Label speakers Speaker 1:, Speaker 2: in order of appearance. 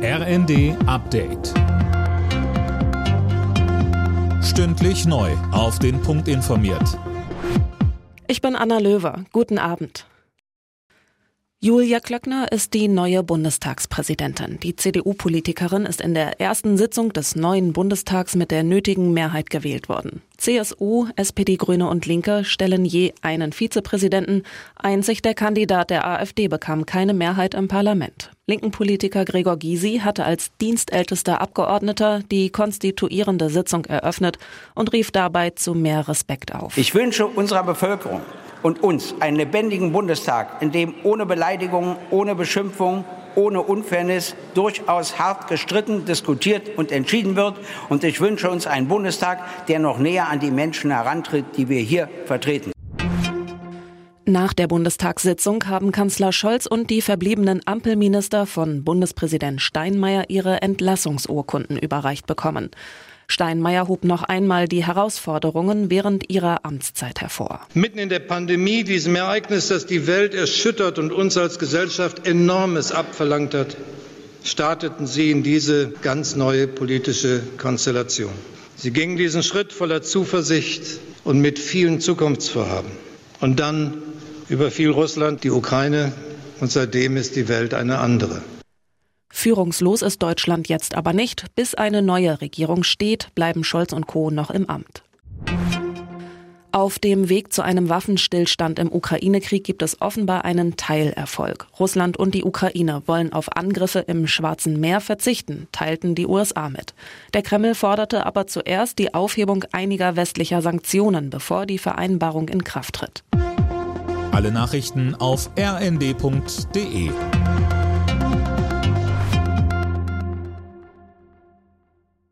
Speaker 1: RND Update. Stündlich neu auf den Punkt informiert.
Speaker 2: Ich bin Anna Löwer. Guten Abend. Julia Klöckner ist die neue Bundestagspräsidentin. Die CDU-Politikerin ist in der ersten Sitzung des neuen Bundestags mit der nötigen Mehrheit gewählt worden. CSU, SPD, Grüne und Linke stellen je einen Vizepräsidenten. Einzig der Kandidat der AfD bekam keine Mehrheit im Parlament. Linken Politiker Gregor Gysi hatte als dienstältester Abgeordneter die konstituierende Sitzung eröffnet und rief dabei zu mehr Respekt auf.
Speaker 3: Ich wünsche unserer Bevölkerung und uns einen lebendigen Bundestag, in dem ohne Beleidigung, ohne Beschimpfung, ohne Unfairness durchaus hart gestritten, diskutiert und entschieden wird. Und ich wünsche uns einen Bundestag, der noch näher an die Menschen herantritt, die wir hier vertreten.
Speaker 2: Nach der Bundestagssitzung haben Kanzler Scholz und die verbliebenen Ampelminister von Bundespräsident Steinmeier ihre Entlassungsurkunden überreicht bekommen. Steinmeier hob noch einmal die Herausforderungen während ihrer Amtszeit hervor.
Speaker 4: Mitten in der Pandemie, diesem Ereignis, das die Welt erschüttert und uns als Gesellschaft Enormes abverlangt hat, starteten Sie in diese ganz neue politische Konstellation. Sie gingen diesen Schritt voller Zuversicht und mit vielen Zukunftsvorhaben. Und dann überfiel Russland die Ukraine und seitdem ist die Welt eine andere.
Speaker 2: Führungslos ist Deutschland jetzt aber nicht. Bis eine neue Regierung steht, bleiben Scholz und Co. noch im Amt. Auf dem Weg zu einem Waffenstillstand im Ukraine-Krieg gibt es offenbar einen Teilerfolg. Russland und die Ukraine wollen auf Angriffe im Schwarzen Meer verzichten, teilten die USA mit. Der Kreml forderte aber zuerst die Aufhebung einiger westlicher Sanktionen, bevor die Vereinbarung in Kraft tritt.
Speaker 1: Alle Nachrichten auf rnd.de.